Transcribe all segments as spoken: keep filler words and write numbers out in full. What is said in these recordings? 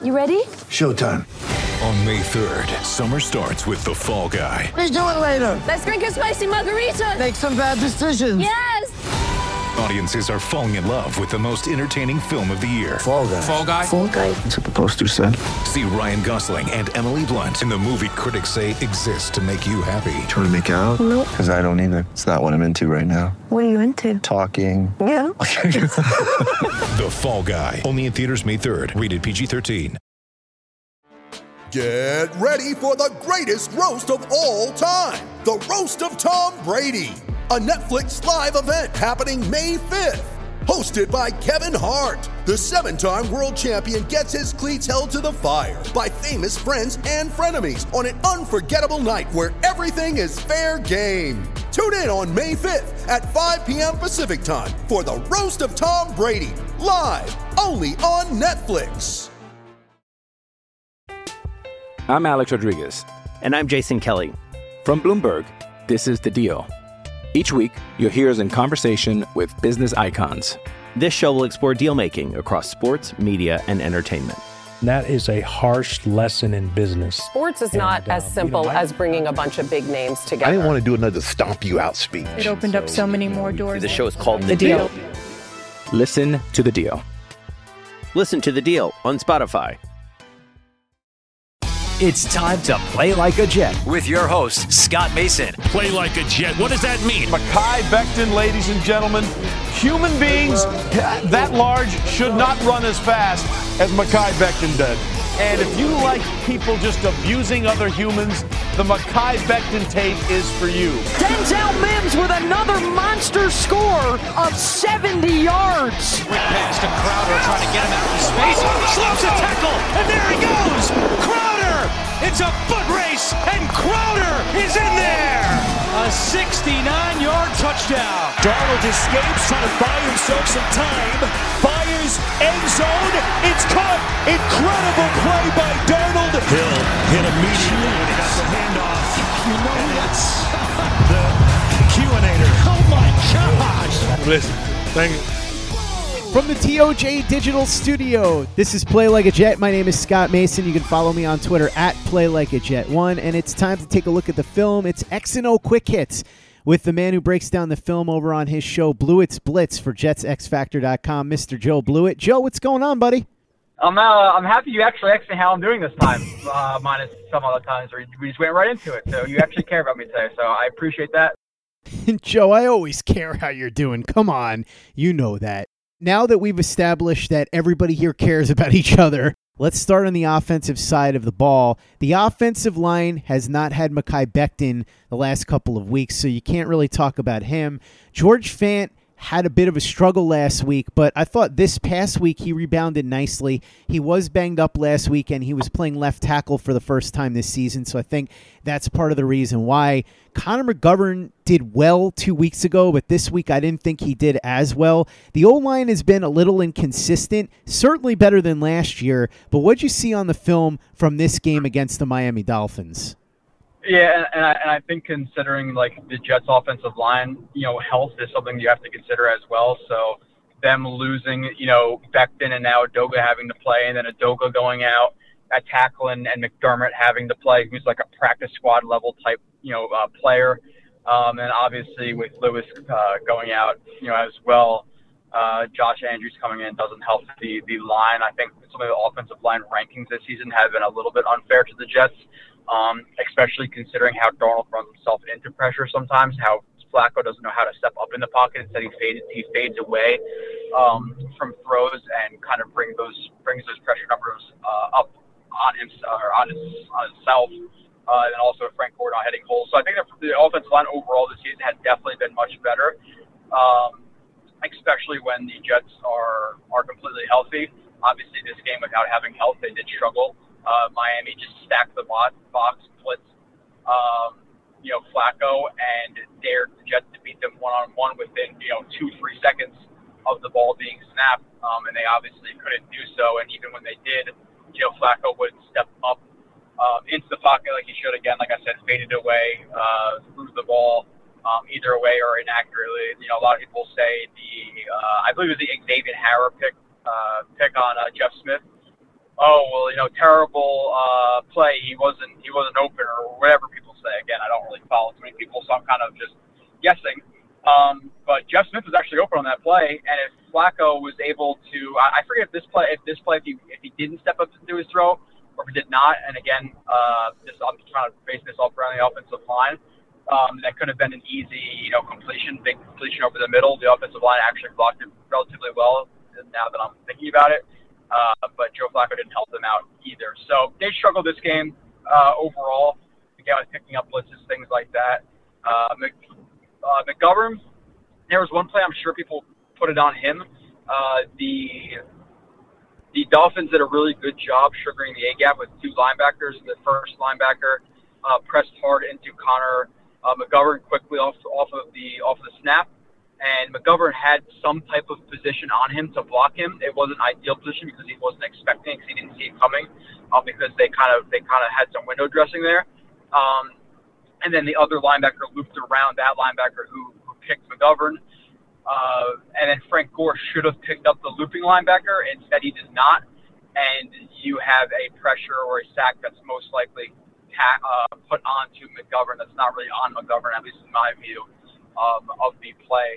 You ready? Showtime. On May third, summer starts with The Fall Guy. Let's do it later. Let's drink a spicy margarita. Make some bad decisions. Yes! Audiences are falling in love with the most entertaining film of the year. Fall Guy. Fall Guy? Fall Guy. That's what the poster said. See Ryan Gosling and Emily Blunt in the movie critics say exists to make you happy. Trying to make it out? Nope. Because I don't either. It's not what I'm into right now. What are you into? Talking. Yeah. The Fall Guy. Only in theaters May third. Rated P G thirteen. Get ready for the greatest roast of all time. The Roast of Tom Brady. A Netflix live event happening May fifth. Hosted by Kevin Hart. The seven-time world champion gets his cleats held to the fire by famous friends and frenemies on an unforgettable night where everything is fair game. Tune in on May fifth at five p.m. Pacific time for the Roast of Tom Brady. Live only on Netflix. I'm Alex Rodriguez. And I'm Jason Kelly. From Bloomberg, this is The Deal. Each week, you'll hear us in conversation with business icons. This show will explore deal-making across sports, media, and entertainment. That is a harsh lesson in business. Sports is not and, uh, as simple you know, I, as bringing a bunch of big names together. I didn't want to do another stomp you out speech. It opened so, up so many more doors. The show is called The, the deal. deal. Listen to The Deal. Listen to The Deal on Spotify. It's time to play like a Jet with your host, Scott Mason. Play like a Jet. What does that mean? Mekhi Becton, ladies and gentlemen. Human beings that large should not run as fast as Mekhi Becton did. And if you like people just abusing other humans, the Mekhi Becton tape is for you. Denzel Mims with another monster score of seventy yards. Quick pass to Crowder trying to get him out of space. Slips a tackle, and there he goes. Crowder! It's a foot race, and Crowder is in there. A sixty-nine-yard touchdown. Darnold escapes, trying to buy himself some time. Fires, end zone, it's caught. Incredible play by Darnold. Hill hit immediately when he got the handoff. You know that's the Q-inator. Oh my gosh. Listen, thank you. From the T O J Digital Studio, this is Play Like a Jet. My name is Scott Mason. You can follow me on Twitter at Play Like a Jet one, and it's time to take a look at the film. It's X and O Quick Hits with the man who breaks down the film over on his show Blewett's Blitz for Jets X Factor dot com, Mister Joe Blewett. Joe, what's going on, buddy? I'm uh, I'm happy you actually asked me how I'm doing this time, uh, minus some other times where we just went right into it. So you actually care about me today, so I appreciate that. Joe, I always care how you're doing. Come on, you know that. Now that we've established that everybody here cares about each other, let's start on the offensive side of the ball. The offensive line has not had Mekhi Becton the last couple of weeks, so you can't really talk about him. George Fant had a bit of a struggle last week, but I thought this past week he rebounded nicely. He was banged up last week, and he was playing left tackle for the first time this season, so I think that's part of the reason why. Connor McGovern did well two weeks ago, but this week I didn't think he did as well. The O-line has been a little inconsistent, certainly better than last year, but what did you see on the film from this game against the Miami Dolphins? Yeah, and, and, I, and I think considering like the Jets' offensive line, you know, health is something you have to consider as well. So them losing, you know, Becton and now Adoga having to play, and then Adoga going out at tackle and, and McDermott having to play, who's like a practice squad level type, you know, uh, player. Um, and obviously with Lewis uh, going out, you know, as well, uh, Josh Andrews coming in doesn't help the, the line. I think some of the offensive line rankings this season have been a little bit unfair to the Jets. Um, especially considering how Darnold runs himself into pressure sometimes, how Flacco doesn't know how to step up in the pocket. Instead, he fades, he fades away um, from throws and kind of bring those brings those pressure numbers uh, up on him or on, his, on himself. Uh, and also Frank Gore not hitting holes. So I think that the offensive line overall this season has definitely been much better, um, especially when the Jets are are completely healthy. Obviously, this game without having health, they did struggle. Uh, Miami just stacked the box, box blitz, um, you know, Flacco, and dared the Jets to beat them one-on-one within, you know, two, three seconds of the ball being snapped. Um, and they obviously couldn't do so. And even when they did, you know, Flacco would step up uh, into the pocket like he should again. Like I said, faded away, uh, threw the ball um, either away or inaccurately. You know, a lot of people say the, uh, I believe it was the Xavier Howard pick, uh, pick on uh, Jeff Smith. oh well, you know, terrible uh, play. He wasn't he wasn't open or whatever people say. Again, I don't really follow too many people, so I'm kind of just guessing. Um, but Jeff Smith was actually open on that play, and if Flacco was able to, I, I forget if this play, if this play, if he if he didn't step up to do his throw, or if he did not. And again, uh, this I'm trying to base this off around the offensive line. Um, that could have been an easy, you know, completion, big completion over the middle. The offensive line actually blocked it relatively well. Now that I'm thinking about it, uh, but Joe Flacco didn't help them out either. So they struggled this game uh, overall. Again, with picking up blitzes, things like that. Uh, Mc, uh, McGovern, there was one play I'm sure people put it on him. Uh, the the Dolphins did a really good job sugaring the A gap with two linebackers. The first linebacker uh, pressed hard into Connor uh, McGovern quickly off off of the off of the snap. And McGovern had some type of position on him to block him. It wasn't an ideal position because he wasn't expecting it, because he didn't see it coming, uh, because they kind of they kind of had some window dressing there. Um, and then the other linebacker looped around that linebacker who, who picked McGovern. Uh, and then Frank Gore should have picked up the looping linebacker. Instead, he did not. And you have a pressure or a sack that's most likely ta- uh, put onto McGovern. That's not really on McGovern, at least in my view, um, of the play.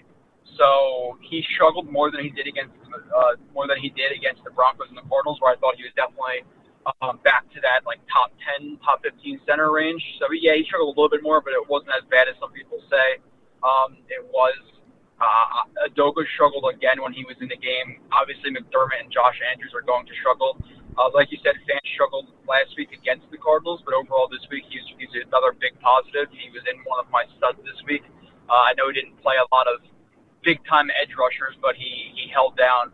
So he struggled more than he did against uh, more than he did against the Broncos and the Cardinals, where I thought he was definitely um, back to that like top ten, top fifteen center range. So yeah, he struggled a little bit more, but it wasn't as bad as some people say. Um, it was. Uh, Adoga struggled again when he was in the game. Obviously, McDermott and Josh Andrews are going to struggle. Uh, like you said, Fant struggled last week against the Cardinals, but overall this week he's, he's another big positive. He was in one of my studs this week. Uh, I know he didn't play a lot of big-time edge rushers, but he, he held down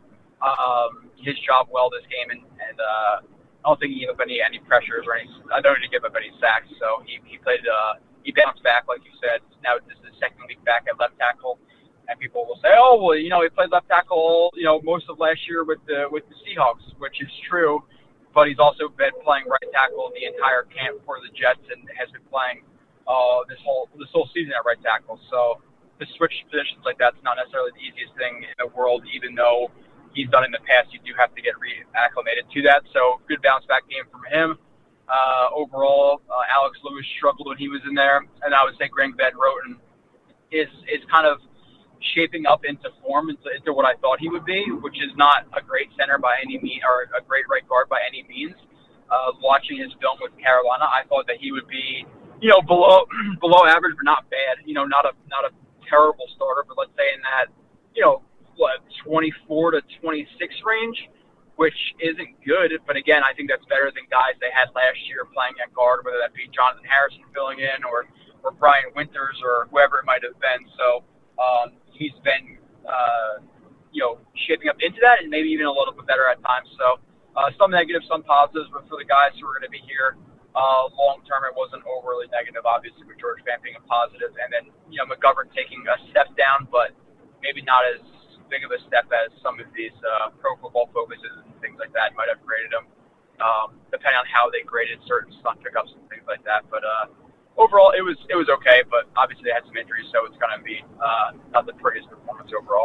um, his job well this game, and, and uh, I don't think he gave up any, any pressures or any. I don't think he gave up any sacks. So he he played. Uh, he bounced back, like you said. Now this is the second week back at left tackle. And people will say, "Oh, well, you know, he played left tackle, you know, most of last year with the with the Seahawks," which is true. But he's also been playing right tackle the entire camp for the Jets, and has been playing uh, this whole this whole season at right tackle. So to switch positions like that's not necessarily the easiest thing in the world. Even though he's done in the past, you do have to get reacclimated to that. So good bounce back game from him. Uh, overall, uh, Alex Lewis struggled when he was in there, and I would say Greg Van Roten is is kind of shaping up into form, into, into what I thought he would be, which is not a great center by any means, or a great right guard by any means. Uh, watching his film with Carolina, I thought that he would be, you know, below below average, but not bad. You know, not a not a terrible starter, but let's say in that, you know, what, twenty-four to twenty-six range, which isn't good. But again, I think that's better than guys they had last year playing at guard, whether that be Jonathan Harrison filling in, or or Brian Winters, or whoever it might have been. So. Um, he's been, uh, you know, shaping up into that, and maybe even a little bit better at times. So uh, some negatives, some positives, but for the guys who are going to be here uh, long term, it wasn't overly negative, obviously, with George Fant being a positive. And then, you know, McGovern taking a step down, but maybe not as big of a step as some of these uh, pro football focuses and things like that might have graded him, um, depending on how they graded certain stunt pickups and things like that. But, uh, overall, it was it was okay, but obviously they had some injuries, so it's going to be uh, not the prettiest performance overall.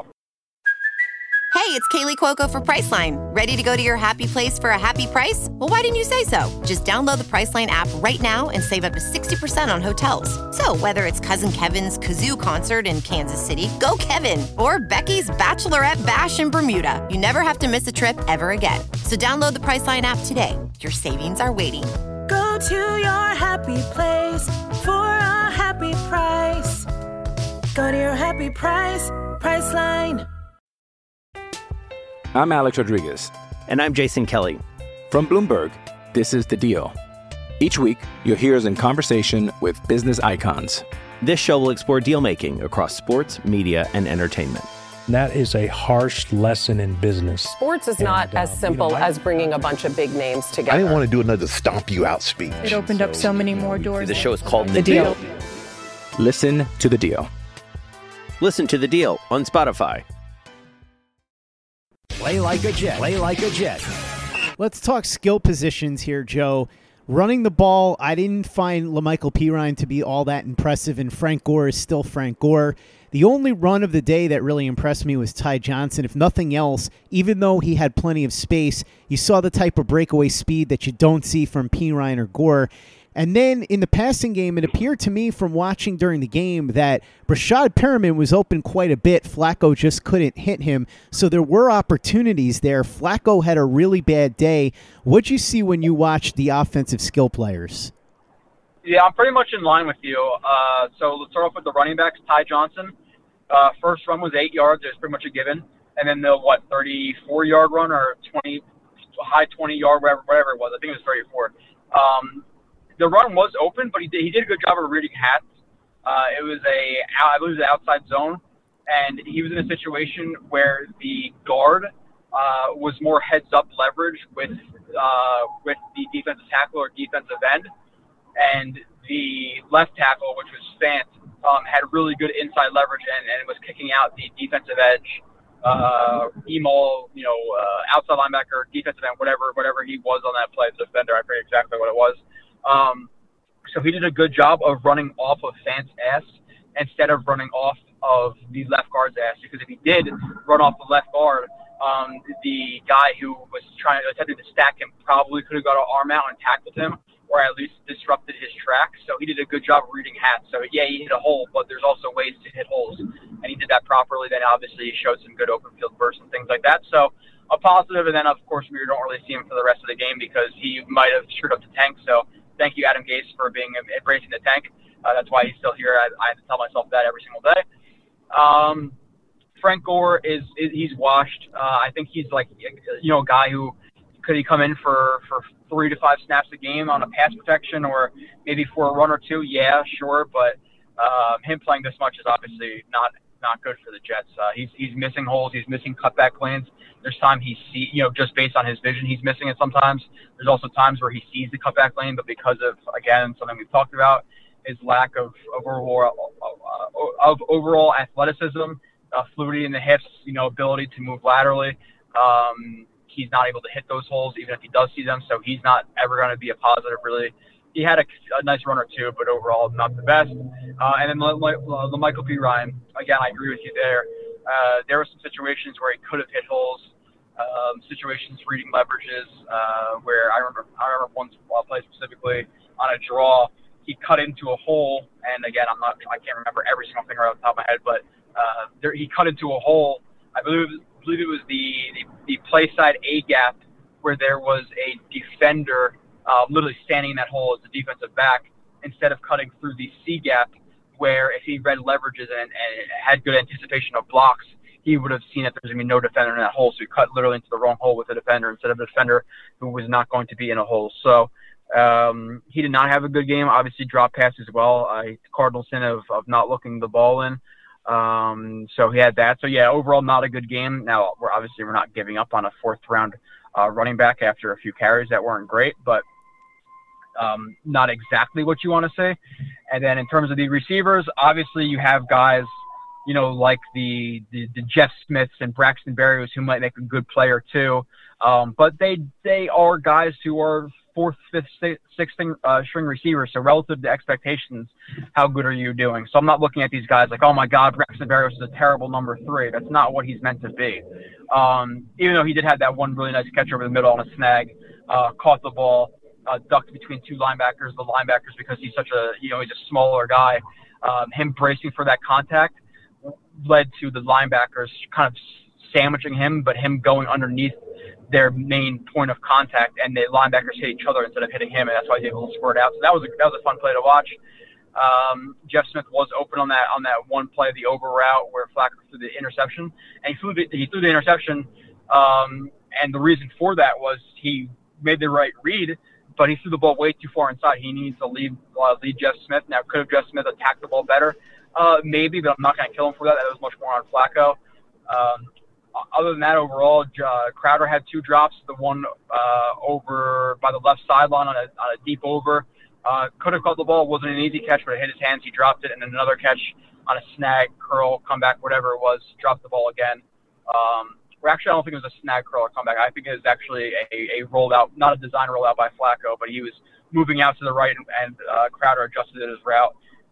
Hey, it's Kaylee Cuoco for Priceline. Ready to go to your happy place for a happy price? Well, why didn't you say so? Just download the Priceline app right now and save up to sixty percent on hotels. So whether it's Cousin Kevin's Kazoo Concert in Kansas City, go Kevin, or Becky's Bachelorette Bash in Bermuda, you never have to miss a trip ever again. So download the Priceline app today. Your savings are waiting. Go to your happy place for a happy price. Go to your happy price, Priceline. I'm Alex Rodriguez. And I'm Jason Kelly. From Bloomberg, this is The Deal. Each week, you'll hear us in conversation with business icons. This show will explore deal-making across sports, media, and entertainment. That is a harsh lesson in business. Sports is and, not uh, as simple you know, I, as bringing a bunch of big names together. I didn't want to do another stomp you out speech. It opened so, up so many more doors. The show is called The, the deal. deal. Listen to The Deal. Listen to The Deal on Spotify. Play like a Jet. Play like a Jet. Let's talk skill positions here, Joe. Running the ball, I didn't find LaMichael Pirine to be all that impressive, and Frank Gore is still Frank Gore. The only run of the day that really impressed me was Ty Johnson. If nothing else, even though he had plenty of space, you saw the type of breakaway speed that you don't see from Perine or Gore. And then in the passing game, it appeared to me from watching during the game that Brashad Perriman was open quite a bit. Flacco just couldn't hit him. So there were opportunities there. Flacco had a really bad day. What'd you see when you watched the offensive skill players? Yeah, I'm pretty much in line with you. Uh, so let's start off with the running backs. Ty Johnson, uh, first run was eight yards. It was pretty much a given. And then the, what, thirty-four-yard run or twenty, high twenty-yard, whatever, whatever it was. I think it was thirty-four. Um, The run was open, but he did, he did a good job of reading hats. Uh, it was a, I believe it was an outside zone, and he was in a situation where the guard uh, was more heads-up leverage with uh, with the defensive tackle or defensive end, and the left tackle, which was Fant, um, had really good inside leverage and, and was kicking out the defensive edge, uh, emo, you know, uh, outside linebacker, defensive end, whatever, whatever he was on that play, the defender. I forget exactly what it was. Um, so he did a good job of running off of Fant's ass instead of running off of the left guard's ass. Because if he did run off the left guard, um, the guy who was trying to attempt to stack him probably could have got an arm out and tackled him, or at least disrupted his track. So he did a good job of reading hats. So yeah, he hit a hole, but there's also ways to hit holes, and he did that properly. Then obviously he showed some good open field bursts and things like that. So a positive, and then of course we don't really see him for the rest of the game because he might have screwed up the tank. So thank you, Adam Gase, for being embracing the tank. Uh, that's why he's still here. I, I have to tell myself that every single day. Um, Frank Gore is, is he's washed. Uh, I think he's like, you know, a guy who could he come in for, for three to five snaps a game on a pass protection or maybe for a run or two? Yeah, sure. But uh, him playing this much is obviously not not good for the Jets. Uh, he's he's missing holes. He's missing cutback lanes. There's time he see, you know, just based on his vision, he's missing it sometimes. There's also times where he sees the cutback lane, but because of, again, something we've talked about, his lack of, of overall uh, of overall athleticism, uh, fluidity in the hips, you know, ability to move laterally. Um, he's not able to hit those holes, even if he does see them. So he's not ever going to be a positive, really. He had a, a nice run or two, but overall not the best. Uh, and then the, the Michael Perine, again, I agree with you there. Uh, there were some situations where he could have hit holes, um, situations reading leverages, uh, where I remember I remember one play specifically on a draw. He cut into a hole, and again, I'm not I can't remember every single thing right off the top of my head, but uh, there, he cut into a hole. I believe I believe it was the, the, the play side A gap where there was a defender uh, literally standing in that hole as a defensive back instead of cutting through the C gap, where if he read leverages and, and had good anticipation of blocks, he would have seen that there's going to be no defender in that hole. So he cut literally into the wrong hole with a defender instead of a defender who was not going to be in a hole. So um, he did not have a good game. Obviously, drop pass as well. Uh, Cardinals sin of, of not looking the ball in. Um, so he had that. So, yeah, overall not a good game. Now, we're obviously we're not giving up on a fourth-round uh, running back after a few carries that weren't great, but um, not exactly what you want to say. And then in terms of the receivers, obviously you have guys, you know, like the, the, the Jeff Smiths and Braxton Berrios who might make a good player too. Um, but they they are guys who are fourth, fifth, sixth uh, string receivers. So relative to expectations, how good are you doing? So I'm not looking at these guys like, oh my God, Braxton Berrios is a terrible number three. That's not what he's meant to be. Um, even though he did have that one really nice catch over the middle on a snag, uh, caught the ball. Uh, ducked between two linebackers, the linebackers, because he's such a, you know, he's a smaller guy. Um, him bracing for that contact led to the linebackers kind of sandwiching him, but him going underneath their main point of contact, and the linebackers hit each other instead of hitting him, and that's why he was able to squirt out. So that was a, that was a fun play to watch. Um, Jeff Smith was open on that on that one play, the over route where Flacco threw the interception, and he threw the, he threw the interception, um, and the reason for that was he made the right read, but he threw the ball way too far inside. He needs to lead, uh, lead Jeff Smith. Now, could have Jeff Smith attacked the ball better? Uh, maybe, but I'm not going to kill him for that. That was much more on Flacco. Um, other than that, overall, uh, Crowder had two drops. The one uh, over by the left sideline on a, on a deep over. Uh, could have caught the ball. Wasn't an easy catch, but it hit his hands. He dropped it. And then another catch on a snag, curl, comeback, whatever it was, dropped the ball again. Um, Or actually, I don't think it was a snag, curl, or comeback. I think it was actually a, a rollout, not a design rollout by Flacco, but he was moving out to the right, and, and uh, Crowder adjusted his route.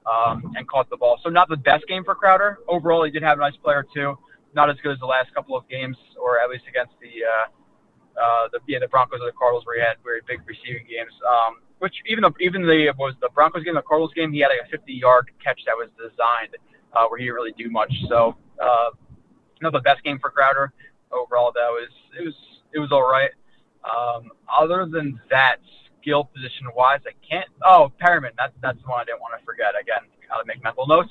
um, and caught the ball. So not the best game for Crowder. Overall, he did have a nice play or two. Not as good as the last couple of games, or at least against the uh, uh, the yeah the Broncos or the Cardinals, where he had very big receiving games. Um, which even the even the was the Broncos game, the Cardinals game, he had like a fifty-yard catch that was designed uh, where he didn't really do much. So uh, not the best game for Crowder. Overall, that was it was it was all right. Um, other than that, skill position wise, I can't. Oh, Perriman, that's that's the one I didn't want to forget. Again, gotta make mental notes.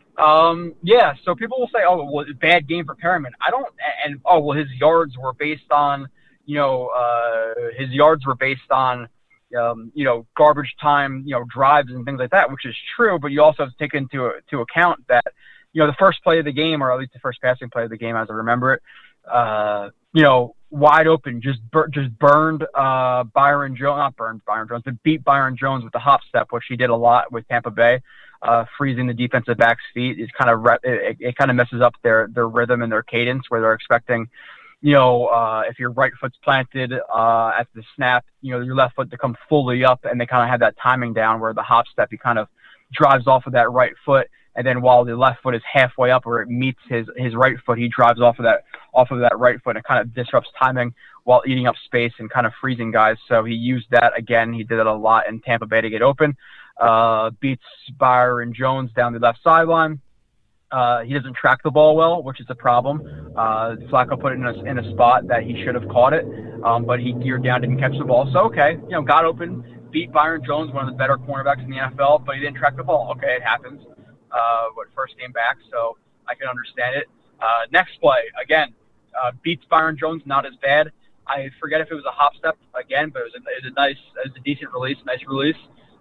Um, yeah, so people will say, oh, well, bad game for Perriman. I don't, and, oh, well, his yards were based on, you know, uh, his yards were based on, um, you know, garbage time, you know, drives and things like that, which is true, but you also have to take into to account that, you know, the first play of the game, or at least the first passing play of the game, as I remember it, uh, you know, wide open, just bur- just burned uh, Byron Jones, not burned Byron Jones, but beat Byron Jones with the hop step, which he did a lot with Tampa Bay. Uh, freezing the defensive back's feet is kind of re- it, it kind of messes up their their rhythm and their cadence, where they're expecting, you know, uh, if your right foot's planted uh, at the snap, you know, your left foot to come fully up, and they kind of have that timing down where the hop step, he kind of drives off of that right foot, and then while the left foot is halfway up where it meets his his right foot, he drives off of that off of that right foot, and it kind of disrupts timing while eating up space and kind of freezing guys. So he used that again. He did it a lot in Tampa Bay to get open. Uh, beats Byron Jones down the left sideline. Uh, he doesn't track the ball well, which is a problem. Uh, Flacco put it in a, in a spot that he should have caught it, um, but he geared down, didn't catch the ball. So, okay, you know, got open, beat Byron Jones, one of the better cornerbacks in the N F L, but he didn't track the ball. Okay, it happens. Uh, what, first game back, so I can understand it. Uh, next play, again, uh, beats Byron Jones, not as bad. I forget if it was a hop step again, but it was a, it was a nice, it was a decent release, nice release.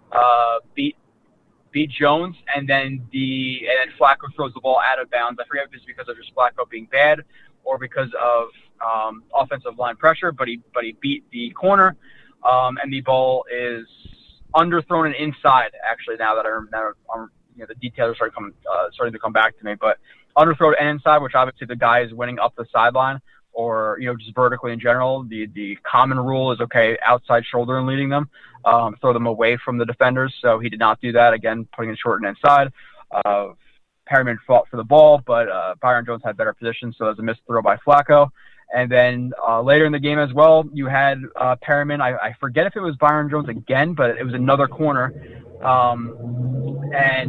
Uh, beat beat Jones, and then the and then Flacco throws the ball out of bounds. I forget if it's because of just Flacco being bad or because of um, offensive line pressure, but he but he beat the corner, um, and the ball is underthrown and inside. Actually, now that I'm now I'm, you know, the details are starting to come uh, starting to come back to me, but underthrown and inside, which obviously the guy is winning up the sideline, or, you know, just vertically in general. The the common rule is, okay, outside shoulder and leading them, um, throw them away from the defenders. So he did not do that. Again, putting it short and inside. Uh, Perriman fought for the ball, but uh, Byron Jones had better position, so it was a missed throw by Flacco. And then uh, later in the game as well, you had uh, Perriman. I, I forget if it was Byron Jones again, but it was another corner. Um,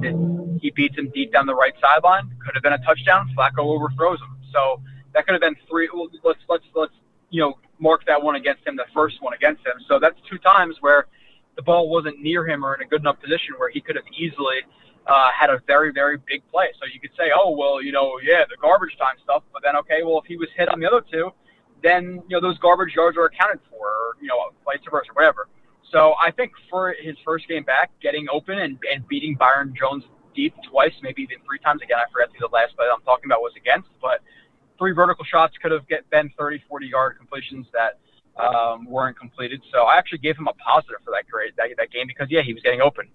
and he beats him deep down the right sideline. Could have been a touchdown. Flacco overthrows him. So that could have been three. Let's let's let's you know mark that one against him, the first one against him. So that's two times where the ball wasn't near him or in a good enough position where he could have easily uh, had a very very big play. So you could say, oh well, you know, yeah, the garbage time stuff. But then okay, well if he was hit on the other two, then you know those garbage yards are accounted for, or you know vice versa, whatever. So I think for his first game back, getting open and, and beating Byron Jones deep twice, maybe even three times again. I forget who the last play I'm talking about was against, but three vertical shots could have get, been thirty, forty-yard completions that um, weren't completed. So I actually gave him a positive for that grade, that, that game, because, yeah, he was getting open.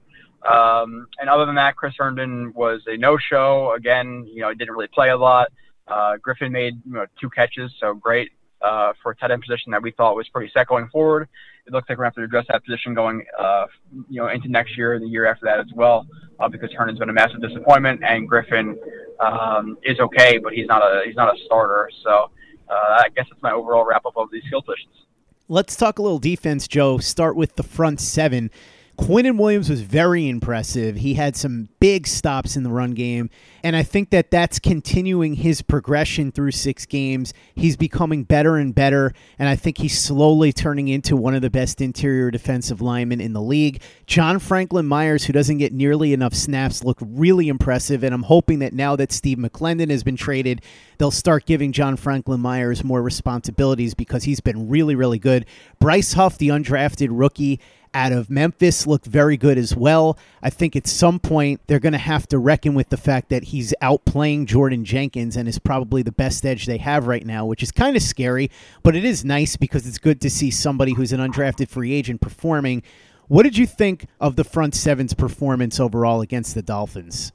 Um, and other than that, Chris Herndon was a no-show. Again, you know, he didn't really play a lot. Uh, Griffin made you know, two catches, so great uh, for a tight end position that we thought was pretty set going forward. It looks like we're going to have to address that position going, uh, you know, into next year, the year after that as well, uh, because Herndon's been a massive disappointment, and Griffin um, is okay, but he's not a he's not a starter. So uh, I guess that's my overall wrap up of these skill positions. Let's talk a little defense, Joe. Start with the front seven. Quinnen Williams was very impressive. He had some big stops in the run game, and I think that that's continuing his progression through six games. He's becoming better and better, and I think he's slowly turning into one of the best interior defensive linemen in the league. John Franklin Myers, who doesn't get nearly enough snaps, looked really impressive, and I'm hoping that now that Steve McClendon has been traded, they'll start giving John Franklin Myers more responsibilities because he's been really, really good. Bryce Huff, the undrafted rookie out of Memphis, looked very good as well. I think at some point they're going to have to reckon with the fact that he's outplaying Jordan Jenkins and is probably the best edge they have right now, which is kind of scary, but it is nice because it's good to see somebody who's an undrafted free agent performing. What did you think of the front seven's performance overall against the Dolphins?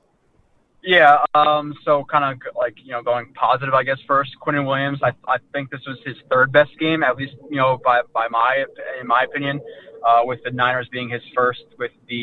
Yeah, um, so kind of like, you know, going positive, I guess, first. Quinnen Williams, I, I think this was his third best game, at least, you know, by by my in my opinion, uh, with the Niners being his first with the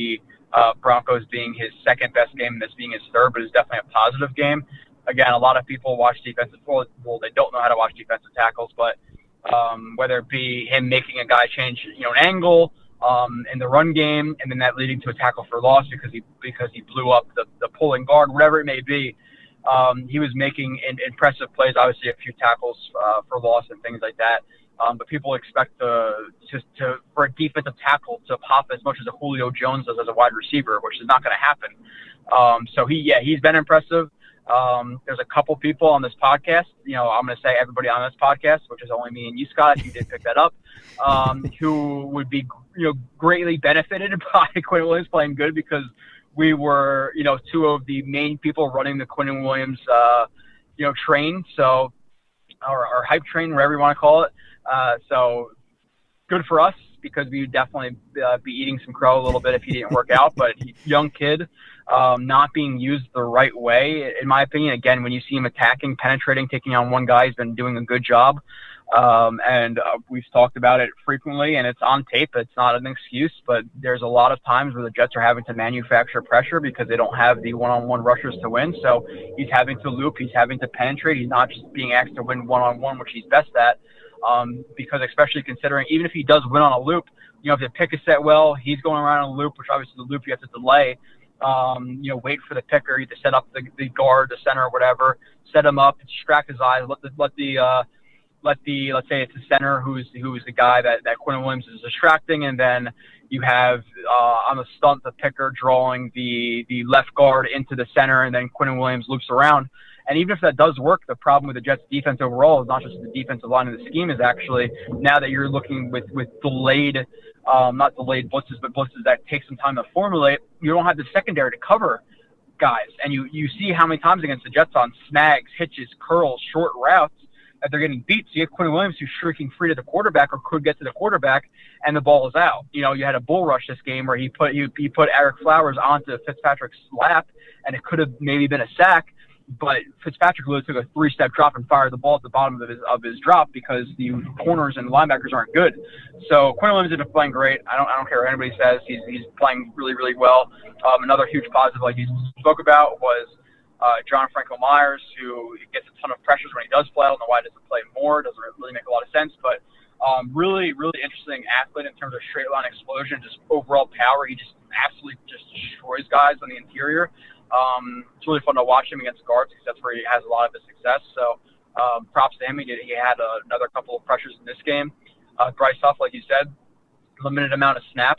uh, Broncos being his second best game and this being his third, but it's definitely a positive game. Again, a lot of people watch defensive, well, they don't know how to watch defensive tackles, but um, whether it be him making a guy change, you know, an angle um, in the run game, and then that leading to a tackle for loss because he because he blew up the, the pulling guard, whatever it may be, um, he was making in, impressive plays. Obviously, a few tackles uh, for loss and things like that. Um, but people expect to, to to for a defensive tackle to pop as much as a Julio Jones does as a wide receiver, which is not going to happen. Um, so he, yeah, he's been impressive. Um, there's a couple people on this podcast, you know, I'm going to say everybody on this podcast, which is only me and you, Scott, if you did pick that up, um, who would be, you know, greatly benefited by Quinn Williams playing good because we were, you know, two of the main people running the Quinn Williams, uh, you know, train. So, or, or hype train, whatever you want to call it. Uh, so good for us because we would definitely uh, be eating some crow a little bit if he didn't work out, but young kid. Um, not being used the right way, in my opinion. Again, when you see him attacking, penetrating, taking on one guy, he's been doing a good job. Um, and uh, we've talked about it frequently, and it's on tape. It's not an excuse, but there's a lot of times where the Jets are having to manufacture pressure because they don't have the one-on-one rushers to win. So he's having to loop. He's having to penetrate. He's not just being asked to win one-on-one, which he's best at. Um, because especially considering, even if he does win on a loop, you know, if the pick is set well, he's going around on a loop, which obviously the loop you have to delay. Um, you know, wait for the picker to set up the, the guard, the center, or whatever. Set him up, distract his eyes. Let the let the uh, let the let's say it's the center who's who's the guy that that Quinn Williams is distracting, and then you have uh, on the stunt the picker drawing the the left guard into the center, and then Quinn Williams loops around. And even if that does work, the problem with the Jets' defense overall is not just the defensive line of the scheme, is actually now that you're looking with, with delayed, um, not delayed blitzes, but blitzes that take some time to formulate, you don't have the secondary to cover guys. And you, you see how many times against the Jets on snags, hitches, curls, short routes that they're getting beat. So you have Quinn Williams who's shrieking free to the quarterback or could get to the quarterback, and the ball is out. You know, you had a bull rush this game where he put he, he put Eric Flowers onto Fitzpatrick's lap, and it could have maybe been a sack. But Fitzpatrick literally took a three-step drop and fired the ball at the bottom of his of his drop because the corners and linebackers aren't good. So Quinn Williams has been playing great. I don't I don't care what anybody says. He's he's playing really really well. Um, another huge positive, like you spoke about, was uh, John Franklin Myers, who gets a ton of pressures when he does play. I don't know why he doesn't play more. It doesn't really make a lot of sense. But um, really really interesting athlete in terms of straight line explosion, just overall power. He just absolutely just destroys guys on the interior. Um, it's really fun to watch him against guards because that's where he has a lot of his success. So um, props to him. He, did, he had uh, another couple of pressures in this game. Uh, Bryce Huff, like you said, limited amount of snaps,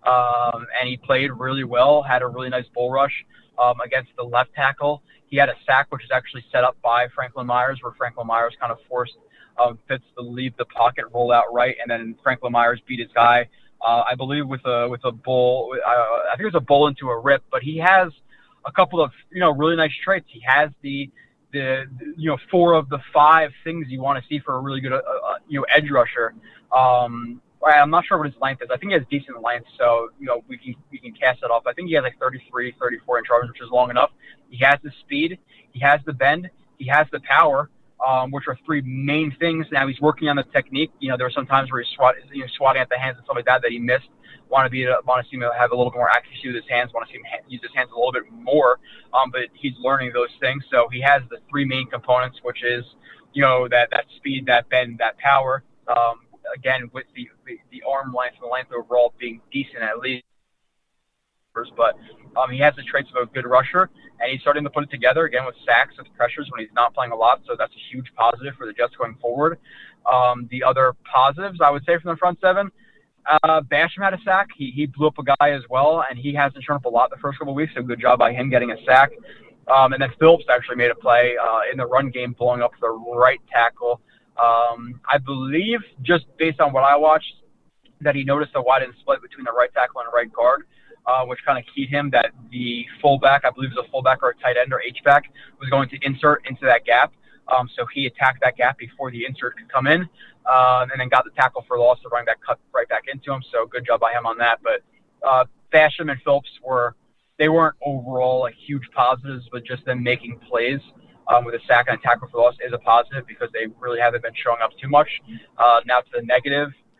um, and he played really well, had a really nice bull rush um, against the left tackle. He had a sack, which is actually set up by Franklin Myers, where Franklin Myers kind of forced um, Fitz to leave the pocket, roll out right, and then Franklin Myers beat his guy, uh, I believe, with a with a bull. Uh, I think it was a bull into a rip, but he has a couple of, you know, really nice traits. He has the, the, you know, four of the five things you want to see for a really good, uh, uh, you know, edge rusher. Um, I'm not sure what his length is. I think he has decent length, so, you know, we can, we can cast that off. I think he has like thirty-three, thirty-four inch arms, which is long enough. He has the speed, he has the bend, he has the power, um, which are three main things. Now he's working on the technique. You know, there were some times where he's swat, you know, swatting at the hands and stuff like that that he missed. Want to be want to see him have a little bit more accuracy with his hands. Want to see him use his hands a little bit more. Um, but he's learning those things. So he has the three main components, which is, you know, that that speed, that bend, that power. Um, again, with the, the the arm length and the length overall being decent at least. But um, he has the traits of a good rusher, and he's starting to put it together again with sacks, with pressures when he's not playing a lot. So that's a huge positive for the Jets going forward. Um, the other positives I would say from the front seven. Uh, Basham had a sack. He he blew up a guy as well, and he hasn't shown up a lot the first couple of weeks, so good job by him getting a sack. Um, and then Phillips actually made a play uh, in the run game, blowing up the right tackle. Um, I believe, just based on what I watched, that he noticed a widened split between the right tackle and right guard, uh, which kind of keyed him that the fullback, I believe it was a fullback or a tight end or H-back, was going to insert into that gap. Um, so he attacked that gap before the insert could come in, uh, and then got the tackle for loss. The running back cut right back into him. So good job by him on that. But uh, Basham and Phillips were they weren't overall like huge positives, but just them making plays um, with a sack and a tackle for loss is a positive because they really haven't been showing up too much. Uh, now to the negative,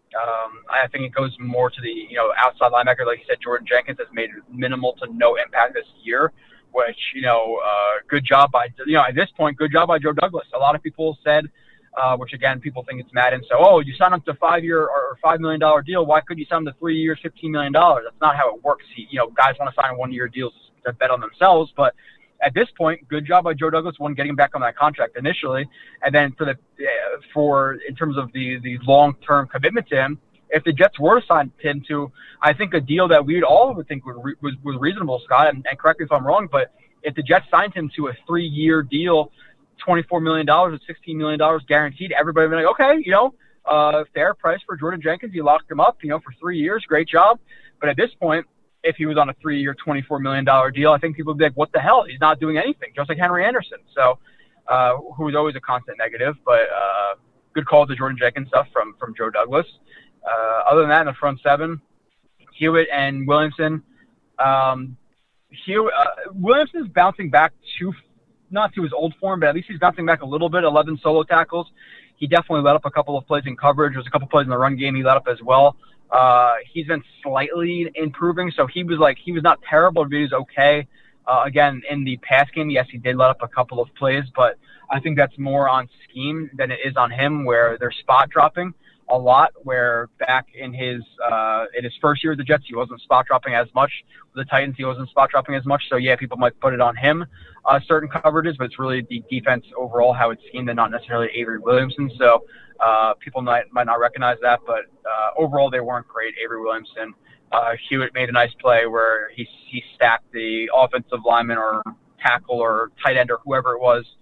Um, I think it goes more to the, you know, outside linebacker. Like you said, Jordan Jenkins has made minimal to no impact this year, which, you know, uh, good job by, you know, at this point, good job by Joe Douglas. A lot of people said, uh, which again, people think it's mad. And so, oh, you signed up to a five-year or five million dollars deal. Why couldn't you sign them to three years, fifteen million dollars? That's not how it works. He, you know, guys want to sign one-year deals to bet on themselves, but at this point, good job by Joe Douglas, one, getting back on that contract initially, and then for the uh, for in terms of the the long term commitment to him, if the Jets were to sign him to, I think a deal that we'd all would think would re- was was reasonable, Scott, and, and correct me if I'm wrong, but if the Jets signed him to a three year deal, twenty-four million dollars or sixteen million dollars guaranteed, everybody would be like, okay, you know, uh, fair price for Jordan Jenkins. You locked him up, you know, for three years, great job. But at this point, if he was on a three-year, twenty-four million dollars deal, I think people would be like, what the hell? He's not doing anything, just like Henry Anderson, so uh, who was always a constant negative. But uh, good call to Jordan Jenkins stuff from, from Joe Douglas. Uh, other than that, in the front seven, Hewitt and Williamson. Um, Hewitt, uh, Williamson's bouncing back to, not to his old form, but at least he's bouncing back a little bit, eleven solo tackles. He definitely let up a couple of plays in coverage. There's a couple of plays in the run game he let up as well. Uh, he's been slightly improving, so he was like he was not terrible, but he was okay. Uh, again, in the pass game, yes, he did let up a couple of plays, but I think that's more on scheme than it is on him, where they're spot dropping a lot. Where back in his uh, in his first year with the Jets, he wasn't spot dropping as much. With the Titans, he wasn't spot dropping as much. So yeah, people might put it on him, uh, certain coverages, but it's really the defense overall how it's schemed, and not necessarily Avery Williamson. So. Uh, people might, might not recognize that, but uh, overall they weren't great. Avery Williamson, uh, Hewitt made a nice play where he he stacked the offensive lineman or tackle or tight end or whoever it was,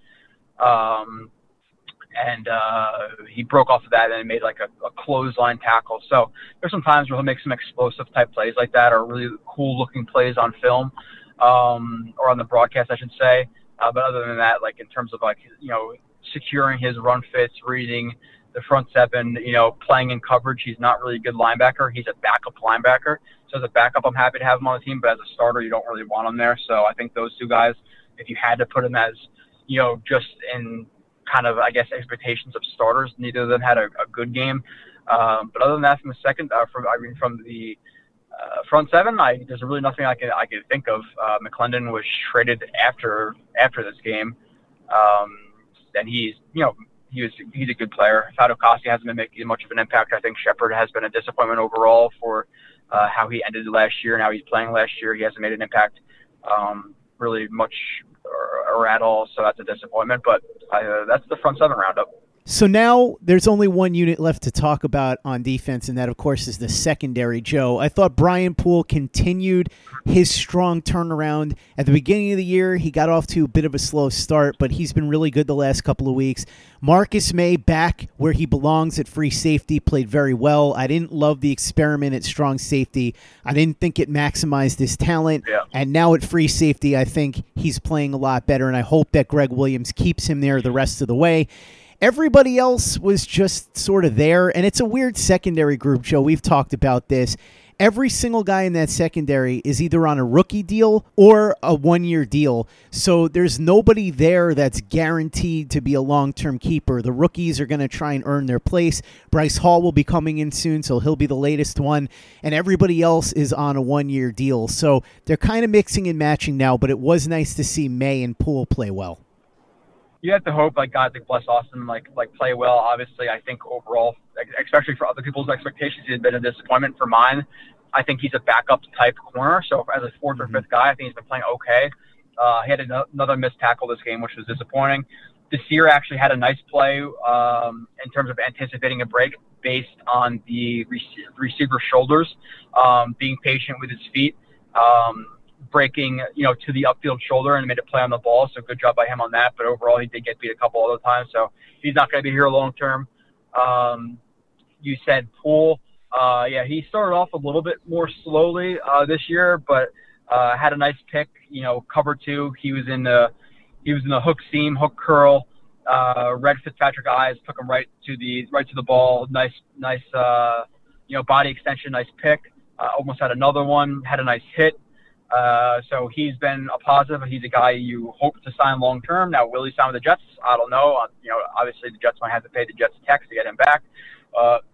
um, and uh, he broke off of that and made like a, a clothesline tackle. So there's some times where he'll make some explosive type plays like that, or really cool looking plays on film, um, or on the broadcast, I should say. Uh, but other than that, like in terms of like, you know, securing his run fits, reading the front seven, you know, playing in coverage, he's not really a good linebacker. He's a backup linebacker. So as a backup, I'm happy to have him on the team, but as a starter, you don't really want him there. So I think those two guys, if you had to put them as, you know, just in kind of, I guess, expectations of starters, neither of them had a, a good game. Um, but other than that, from the second, uh, from I mean, from the uh, front seven, I, there's really nothing I can I can think of. Uh, McClendon was traded after after this game, um, and he's, you know, he was he's a good player. Fatukasi hasn't been making much of an impact. I think Shepard has been a disappointment overall for uh, how he ended last year and how he's playing last year. He hasn't made an impact um, really much or, or at all, so that's a disappointment. But uh, that's the front seven roundup. So now there's only one unit left to talk about on defense, and that, of course, is the secondary, Joe. I thought Brian Poole continued his strong turnaround. At the beginning of the year, he got off to a bit of a slow start, but he's been really good the last couple of weeks. Marcus May, back where he belongs at free safety, played very well. I didn't love the experiment at strong safety. I didn't think it maximized his talent. Yeah. And now at free safety, I think he's playing a lot better, and I hope that Greg Williams keeps him there the rest of the way. Everybody else was just sort of there, and it's a weird secondary group, Joe. We've talked about this. Every single guy in that secondary is either on a rookie deal or a one-year deal, so there's nobody there that's guaranteed to be a long-term keeper. The rookies are going to try and earn their place. Bryce Hall will be coming in soon, so he'll be the latest one, and everybody else is on a one-year deal. So they're kind of mixing and matching now, but it was nice to see May and Poole play well. You have to hope like guys like Bless Austin like like play well. Obviously, I think overall, especially for other people's expectations, he's been a disappointment. For mine, I think he's a backup type corner. So as a fourth or fifth guy, I think he's been playing okay. Uh, he had another missed tackle this game, which was disappointing. Desir actually had a nice play um, in terms of anticipating a break based on the rec- receiver's shoulders, um, being patient with his feet. Um, breaking, you know, to the upfield shoulder and made a play on the ball. So good job by him on that. But overall, he did get beat a couple other times. So he's not going to be here long term. Um, you said Poole. Uh, yeah, he started off a little bit more slowly uh, this year, but uh, had a nice pick. You know, cover two. He was in the he was in the hook seam, hook curl. Uh, read Fitzpatrick eyes, took him right to the right to the ball. Nice, nice. Uh, you know, body extension. Nice pick. Uh, almost had another one. Had a nice hit. Uh, so he's been a positive. He's a guy you hope to sign long term. Now, will he sign with the Jets? I don't know. Uh, you know, obviously the Jets might have to pay the Jets tax to get him back. Uh,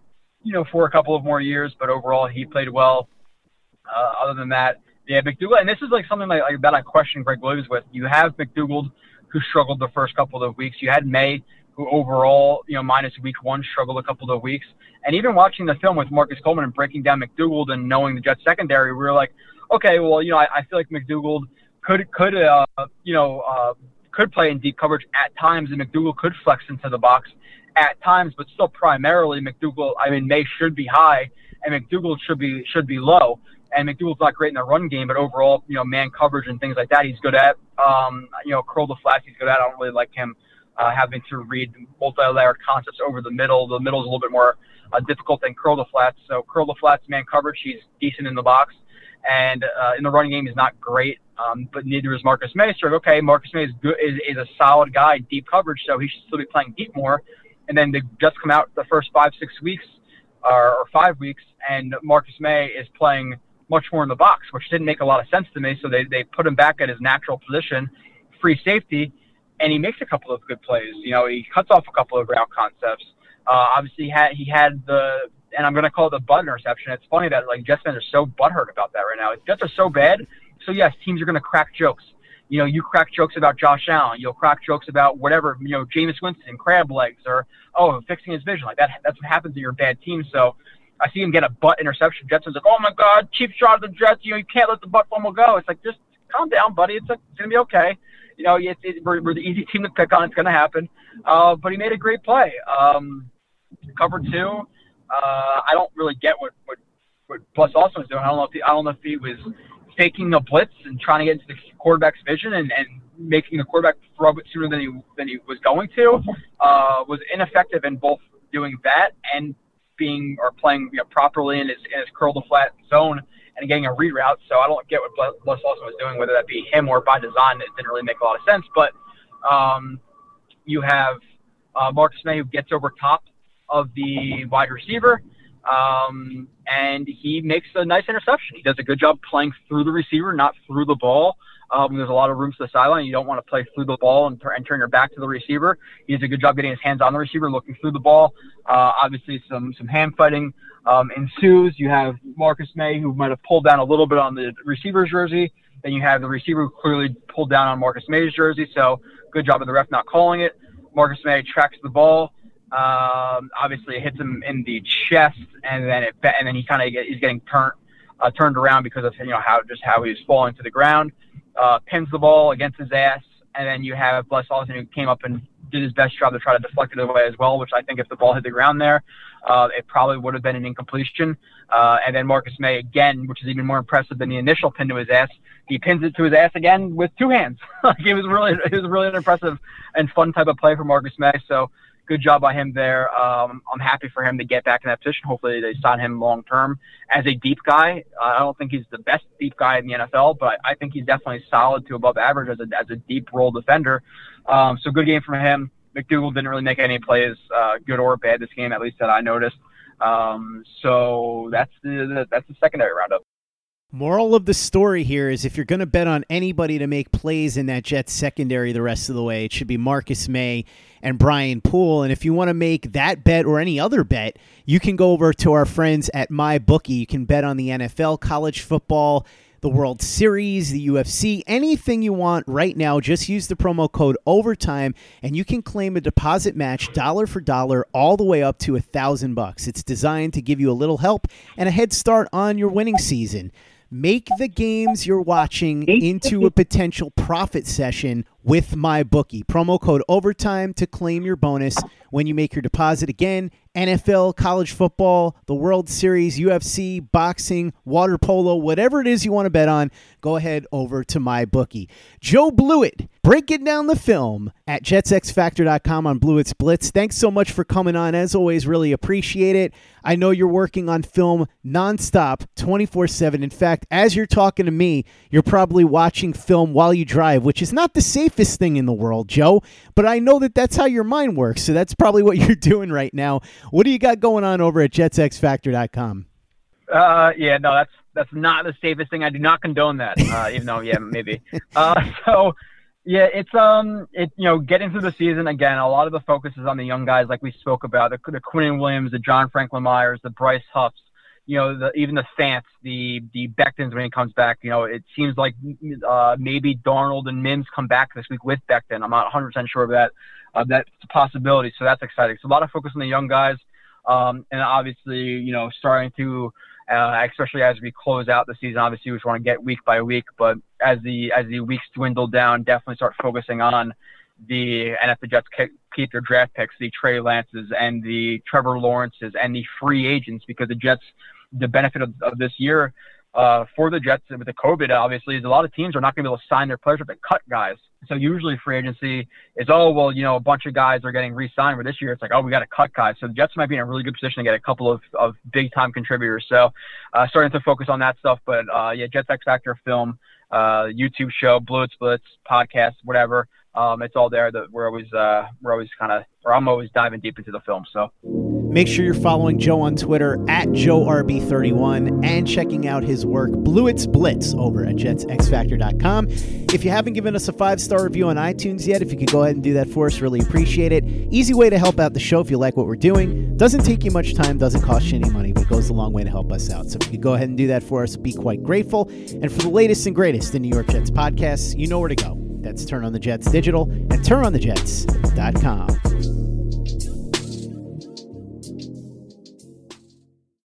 you know, for a couple of more years, but overall he played well. Uh, other than that, yeah, McDougald, and this is like something like, like that I question Greg Williams with. You have McDougald, who struggled the first couple of weeks. You had May, who overall, you know, minus week one, struggled a couple of weeks. And even watching the film with Marcus Coleman and breaking down McDougald and knowing the Jets secondary, we were like, okay, well, you know, I, I feel like McDougald could, could uh, you know, uh, could play in deep coverage at times, and McDougald could flex into the box at times, but still primarily McDougald, I mean, May should be high, and McDougald should be should be low. And McDougald's not great in the run game, but overall, you know, man coverage and things like that, he's good at. Um, you know, curl the flats, he's good at. I don't really like him uh, having to read multi-layered concepts over the middle. The middle is a little bit more uh, difficult than curl the flats. So curl the flats, man coverage, he's decent in the box. And uh, in the running game, he's not great, um, but neither is Marcus May. So, okay, Marcus May is, good, is, is a solid guy, deep coverage, so he should still be playing deep more. And then they just come out the first five, six weeks or, or five weeks, and Marcus May is playing much more in the box, which didn't make a lot of sense to me. So they, they put him back at his natural position, free safety, and he makes a couple of good plays. You know, he cuts off a couple of route concepts. Uh, obviously, he had, he had the, and I'm going to call it the butt interception. It's funny that, like, Jets fans are so butthurt about that right now. Jets are so bad. So, yes, teams are going to crack jokes. You know, you crack jokes about Josh Allen. You'll crack jokes about whatever, you know, Jameis Winston, crab legs, or, oh, fixing his vision. Like, that. that's what happens to your bad team. So, I see him get a butt interception. Jets is like, oh, my God, cheap shot of the Jets. You know, you can't let the butt fumble go. It's like, just calm down, buddy. It's, it's going to be okay. You know, it, it, we're, we're the easy team to pick on. It's going to happen. Uh, but he made a great play. Um, cover two, uh, I don't really get what, what, what Bless Austin was doing. I don't know if he, I don't know if he was faking the blitz and trying to get into the quarterback's vision and, and making the quarterback throw it sooner than he, than he was going to. Uh, was ineffective in both doing that and being or playing, you know, properly in his, in his curl to flat zone and getting a read route. So I don't get what Bless Austin was doing, whether that be him or by design. It didn't really make a lot of sense. But um, you have uh, Marcus May, who gets over top of the wide receiver, um, and he makes a nice interception. He does a good job playing through the receiver, not through the ball. Um, there's a lot of room to the sideline. You don't want to play through the ball and, and turn your back to the receiver. He does a good job getting his hands on the receiver, looking through the ball. Uh, obviously, some some hand fighting um, ensues. You have Marcus May, who might have pulled down a little bit on the receiver's jersey. Then you have the receiver who clearly pulled down on Marcus May's jersey. So good job of the ref not calling it. Marcus May tracks the ball. Um, obviously, it hits him in the chest, and then it and then he kind of get, he's getting turned uh, turned around because of, you know, how just how he was falling to the ground. Uh, pins the ball against his ass, and then you have Bless Austin, who came up and did his best job to try to deflect it away as well, which I think if the ball hit the ground there, uh, it probably would have been an incompletion. Uh, and then Marcus May, again, which is even more impressive than the initial pin to his ass, he pins it to his ass again with two hands. Like, it was really, it was really an impressive and fun type of play for Marcus May. So good job by him there. Um, I'm happy for him to get back in that position. Hopefully they sign him long-term as a deep guy. Uh, I don't think he's the best deep guy in the N F L, but I think he's definitely solid to above average as a, as a deep role defender. Um, so good game from him. McDougald didn't really make any plays, uh, good or bad this game, at least that I noticed. Um, so that's the, the that's the secondary roundup. Moral of the story here is if you're going to bet on anybody to make plays in that Jets secondary the rest of the way, it should be Marcus May and Brian Poole. And if you want to make that bet or any other bet, you can go over to our friends at MyBookie. You can bet on the N F L, college football, the World Series, the U F C, anything you want right now. Just use the promo code OVERTIME, and you can claim a deposit match dollar for dollar all the way up to a thousand bucks. It's designed to give you a little help and a head start on your winning season. Make the games you're watching into a potential profit session with MyBookie. Promo code OVERTIME to claim your bonus when you make your deposit. Again, N F L, college football, the World Series, U F C, boxing, water polo, whatever it is you want to bet on, go ahead over to MyBookie. Joe Blewett, breaking down the film at Jets X Factor dot com on Blewett's Blitz. Thanks so much for coming on. As always, really appreciate it. I know you're working on film nonstop, twenty-four seven. In fact, as you're talking to me, you're probably watching film while you drive, which is not the safest thing in the world, Joe, but I know that that's how your mind works, so that's probably what you're doing right now. What do you got going on over at Jets X Factor dot com? Uh, yeah, no, that's that's not the safest thing. I do not condone that, uh, even though, yeah, maybe. Uh, so, Yeah, it's um, it you know, getting through the season again. A lot of the focus is on the young guys, like we spoke about, the, the Quinnen Williams, the John Franklin Myers, the Bryce Huffs. You know, the, even the Fants, the the Bectons when he comes back. You know, it seems like uh, maybe Darnold and Mims come back this week with Becton. I'm not one hundred percent sure of that. Uh, that's a possibility, so that's exciting. So a lot of focus on the young guys, um, and obviously, you know, starting to, uh, especially as we close out the season. Obviously, we just want to get week by week, but as the as the weeks dwindle down, definitely start focusing on the and if the Jets keep their draft picks, the Trey Lances and the Trevor Lawrences and the free agents, because the Jets, the benefit of, of this year uh, for the Jets with the COVID, obviously, is a lot of teams are not going to be able to sign their players up and cut guys. So usually free agency is, oh, well, you know, a bunch of guys are getting re-signed. But this year it's like, oh, we got to cut guys. So the Jets might be in a really good position to get a couple of, of big-time contributors. So uh, starting to focus on that stuff. But, uh, yeah, Jets X Factor film, uh, YouTube show, Blue Splits, podcast, whatever. Um, it's all there. That we're always uh, we're always kind of, or I'm always diving deep into the film. So make sure you're following Joe on Twitter at Joe R B thirty-one and checking out his work, Blewitz Blitz, over at Jets X Factor dot com. If you haven't given us a five-star review on iTunes yet, if you could go ahead and do that for us, really appreciate it. Easy way to help out the show if you like what we're doing. Doesn't take you much time, doesn't cost you any money, but goes a long way to help us out. So if you could go ahead and do that for us, be quite grateful. And for the latest and greatest in New York Jets podcasts, you know where to go. That's Turn on the Jets Digital and turn on the jets dot com.